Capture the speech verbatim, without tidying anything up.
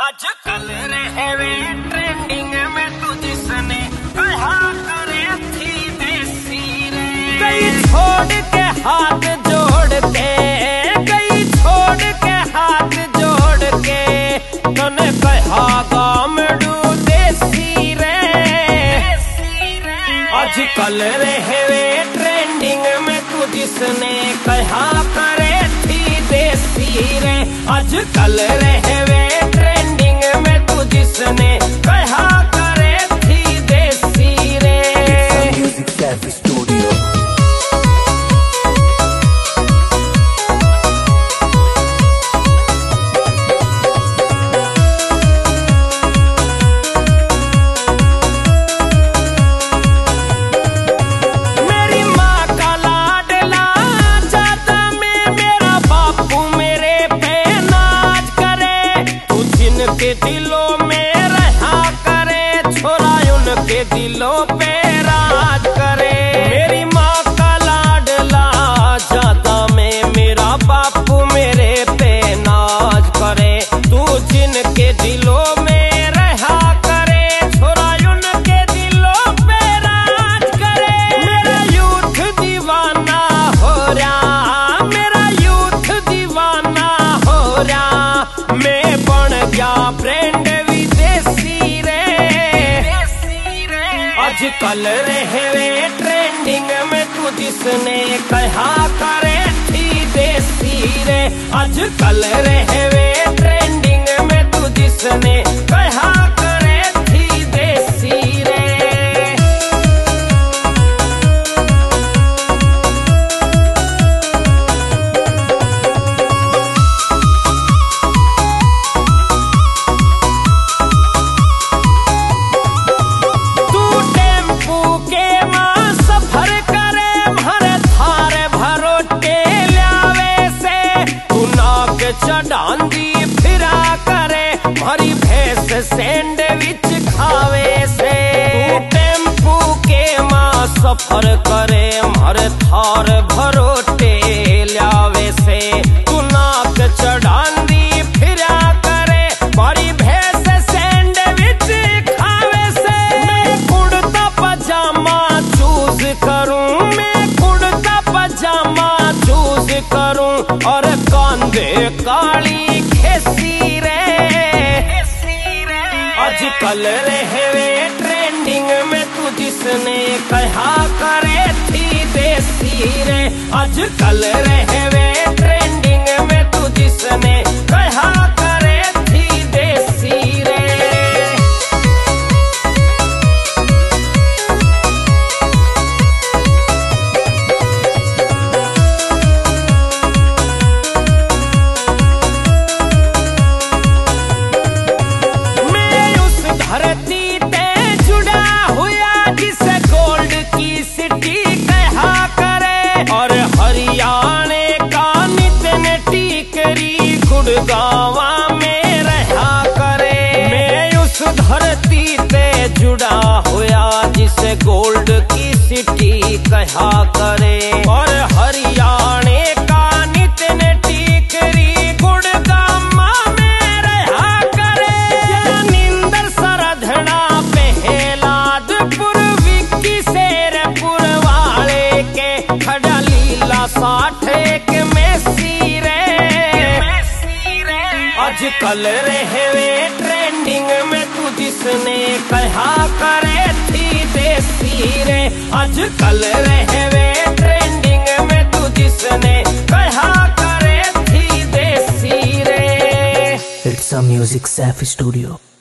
आजकल रहवे ट्रेंडिंग में तू जिसने कहा करे थी देसी रे। कई छोड़ के हाथ जोड़ के, कई छोड़ के हाथ जोड़ के तने कहा गामड़ू देसी रे। आजकल रहवे ट्रेंडिंग में तू जिसने कहा करे थी देसी रे। आजकल रहवे ट्रेंडिंग में तू जिसने कहा करे थी देसी रे। Music Savvy Studio। मेरी माँ का लाडला जाता में मेरा बापू मेरे पे नाच करे। तू जिनके दिलों में रहा करे छोरा उनके दिलों पे राज करे। मेरी माँ का लाडला जाता में मेरा बापू मेरे पे नाच करे। तू जिनके दिलों में रहा करे छोरा उनके दिलों पे राज करे। मेरा यूथ दीवाना हो रहा, मेरा यूथ दीवाना हो रहा। मैं बन गया ब्रांड विदेशी रे। आजकल रहवे ट्रेंडिंग में तू जिसने कहा करे थी देसी रे। आजकल रहवे ट्रेंडिंग में तू जिसने कहा करे थी देसी रे। तू टेम्पू के मां सफर करे भरे थारे भरोटे ल्यावे से। तू नाक चढ़ांदी फिरा करे भरी भैंस सैंडविच खावे से। तू टेम्पू के मां सफर करे भरे थार भरोटे ल्यावे से। तू नाक चढ़ांदी फिरा करे भरी भैंस सैंडविच खावे से। मैं कुर्ता पजामा चूज करूं, मैं कुर्ता पजामा चूज करूं और कांधे काली खेसी रे। आजकल रहवे ट्रेंडिंग में तू जिसने कहा करे थी देसी रे। आजकल रहवे ट्रेंडिंग में तू जिसने कहा करे थी देसी रे। मैं उस धरती पे जुड़ा हुआ जिसे गोल्ड की सिटी कहा करे और हरियाणे का नितिन टिकरी गुड़गावा में रहा करे। मैं उस धरती पे जुड़ा हुआ जिसे गोल्ड की सिटी कहा करे और हरियाणे का नितिन टिकरी गुड़गावा में रहा करे। ज्ञानिंदर सरधना पहलाद पूर्वी की शेरपुर वाले के खड़ा लीला साठे के मेसी रे। आजकल रहवे ट्रेंडिंग में तू जिसने कहा करे थी देसी रे। आजकल रहवे ट्रेंडिंग में तू जिसने कहा करे थी देसी रे। It's a Music Savvy Studio।